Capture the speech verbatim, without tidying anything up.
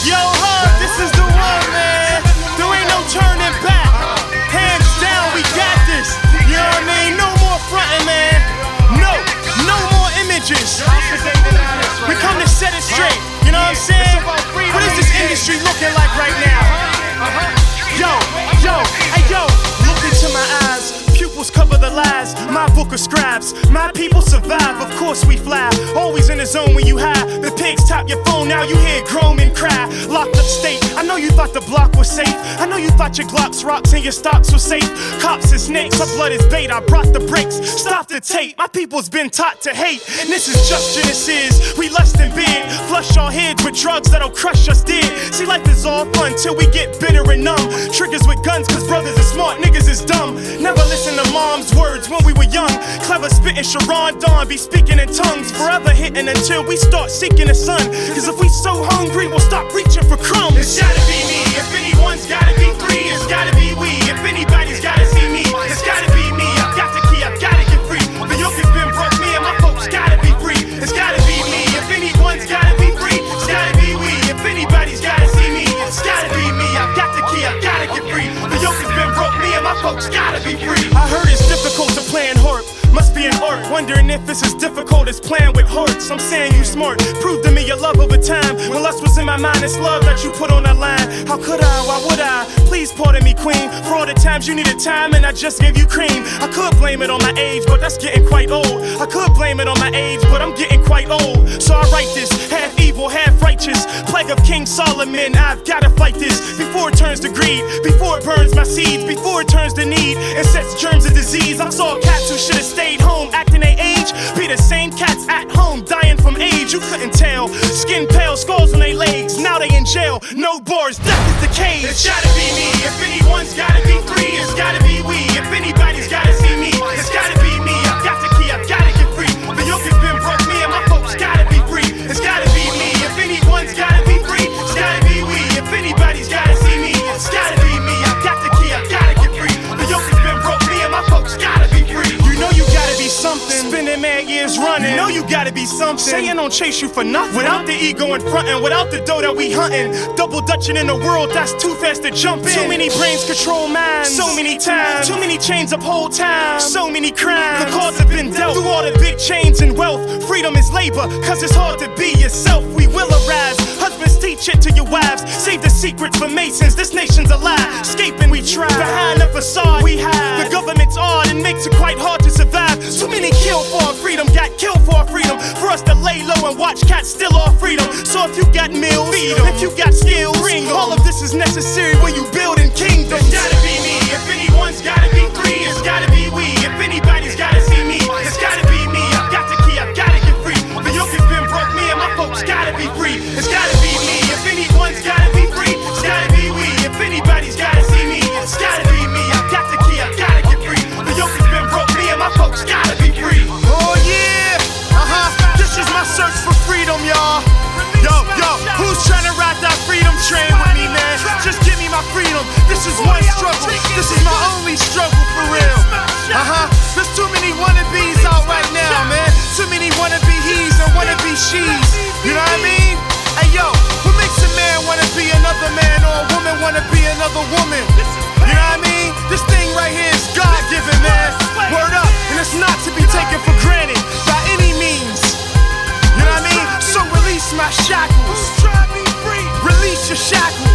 Yo, Hub, this is the one, man. There ain't no turning back. Hands down, we got this. You know what I mean? No more fronting, man. No, no more images. We come to set it straight. You know what I'm saying? What is this industry looking like right now? Yo, yo, hey yo, look into my eyes. Pupils cover the lies, my book of scribes. My people survive, of course we fly. Always in the zone when you high. The pigs tap your phone, now you hear groan and cry. Locked up state, I know you thought the block was safe. I know you thought your Glocks, rocks, and your stocks were safe. Cops and snakes, my blood is bait, I brought the brakes. Stop the tape, my people's been taught to hate. And this is just Genesis, we less than big. Flush our heads with drugs that'll crush us dead. See, life is all fun till we get bitter and numb. Triggers with guns, cause brothers are smart, niggas is dumb. Never listen to mom's words when we were young. Clever spitting Sharon Dawn, be speaking in tongues. Forever hitting until we start seeking the sun. Cause if we so hungry, we'll stop reaching for crumbs. It's gotta be me, if anyone's gotta be three, it's gotta be we. If anybody's gotta see me, it's gotta be me. I've got the key, I've gotta get free. The yoke has been broke, me and my folks gotta be free. It's gotta be me, if anyone's gotta be three, it's gotta be we. If anybody's gotta see me, it's gotta be me. I've got the key, I've gotta get free. The yoke has been broke, me and my folks gotta be free. I heard it's difficult to plan harp, must be an art. Wondering if it's as difficult as playing with hearts. I'm saying you smart, prove to me your love over time. When lust was in my mind, it's love that you put on the line. How could I, why would I? Please pardon me, queen, for all the times you needed time and I just gave you cream. I could blame it on my age, but that's getting quite old. I could blame it on my age, but I'm getting quite old. So I write this, half evil, half righteous. Plague of King Solomon, I've gotta fight this before it turns to greed, before it burns my seeds, before it turns to need and sets germs of disease. I saw cats who should've stayed home, acting their age, be the same cats at home, dying from age. You couldn't tell, skin pale, scars on their legs, now they in jail. No bars, death is the cage. It's gotta be me, if anyone's gotta be three, it's gotta be we. If anybody's gotta see me, it's gotta be me. I've got the key, I've gotta get free. The yoke has been broke, me and my folks gotta be free. It's gotta be me, if anyone's gotta be three, it's gotta be we. If anybody's gotta see me, it's gotta be me. I've got the key, I've gotta get free. The yoke has been broke, me and my folks gotta be free. You know you gotta be something, spending mad years running. You know you gotta be something, saying don't chase you for nothing. Without the ego in frontin', without the dough that we hunting. Double dutching in a world that's too fast to jump in. Too many brains control minds, so many times. Too many chains uphold time, so many crimes. The cards have been dealt through all the big chains and wealth. Freedom is labor, cause it's hard to be yourself. We will arise, husbands teach it to your wives. Save the secrets for masons, this nation's a lie. Escaping we try, behind the facade we hide. The government's odd and makes it quite hard to survive. Too many kill for our freedom, got killed for our freedom. For us to lay low and watch cats steal our freedom. So if you got meals, feed 'em. If you got skills, bring 'em. All of this is necessary when you building kingdoms. It's gotta be me, if anyone's gotta be three, it's gotta be we. If anybody's gotta see me, it's gotta be me. I've got the key, I've gotta get free. The yoke has been broke, me and my folks gotta be free. It's gotta be me, if anyone's gotta be free, it's gotta be we. If anybody's gotta see me, it's gotta be me. I've got the key, I've gotta get free. The yoke has been broke, me and my folks gotta be free. Oh yeah, uh-huh, this is my search for freedom, y'all. Yo, yo, who's trying to ride that freedom train with me, man? Just give me my freedom. This is one struggle. This is my only struggle for real. Uh-huh. There's too many wannabes out right now, man. Too many wannabe he's and wannabe she's. You know what I mean? Hey, yo, what makes a man wanna be another man or a woman wanna be another woman? You know what I mean? This thing right here is God-given, man. Word up. And it's not to be taken for granted by any means. You know what I mean? So release my shackles. Release your shackles.